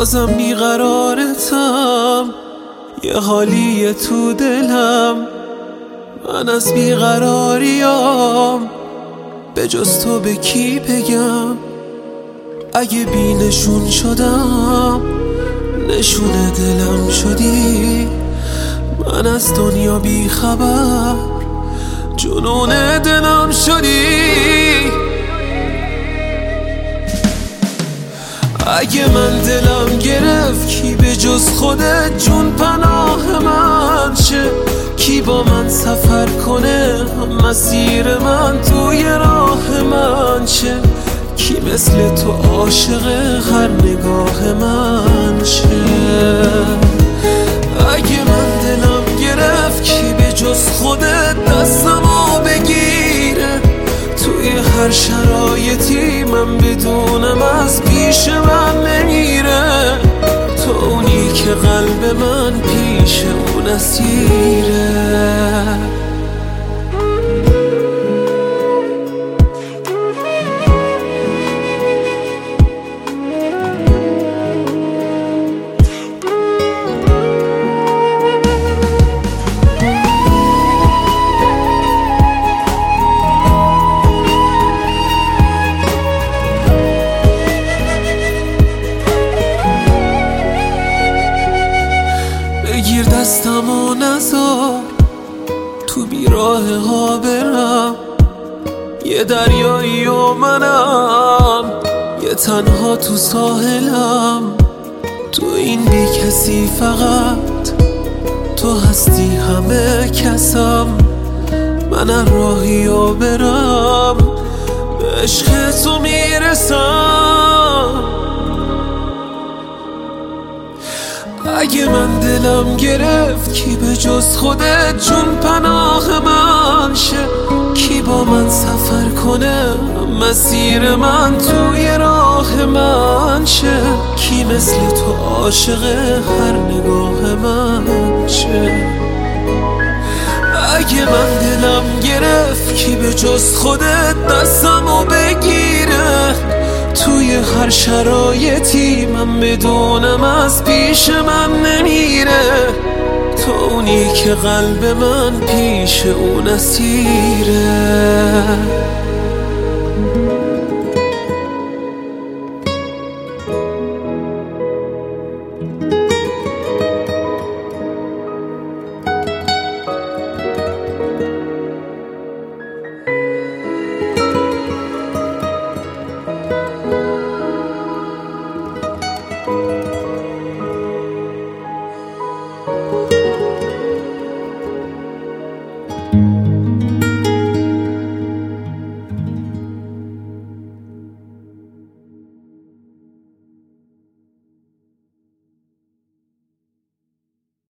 بازم بیقرارتم، یه حالیه تو دلم، من از بیقراریام به جز تو به کی بگم؟ اگه بی نشون شدم نشون دلم شدی، من از دنیا بی خبر جنون دلم شدی. اگه من دلم گرفت کی به جز خودت جون پناه من شه؟ کی با من سفر کنه مسیر من توی راه من شه؟ کی مثل تو عاشق هر نگاه من شه؟ اگه من دلم گرفت کی به جز خودت دستمو بگیره؟ توی هر شرایطی من بدونم از پیش من نمیره، تو اونی که قلب من پیش اون اسیره. بگیر دستم و نذار تو بیراه ها برم، یه دریایی و منم یه تنها تو ساحلم، تو این بی کسی فقط تو هستی همه کسم، من راهی و برم به عشق تو میرسم. اگه من دلم گرفت کی به جز خودت جون پناه من شه؟ کی با من سفر کنه مسیر من توی راه من شه؟ کی مثل تو عاشق هر نگاه من شه؟ اگه من دلم گرفت کی به جز خودت دستمو بگیره؟ توی هر شرایطی من بدونم از پیش من نمیره، تو اونی که قلب من پیش اون اسیره.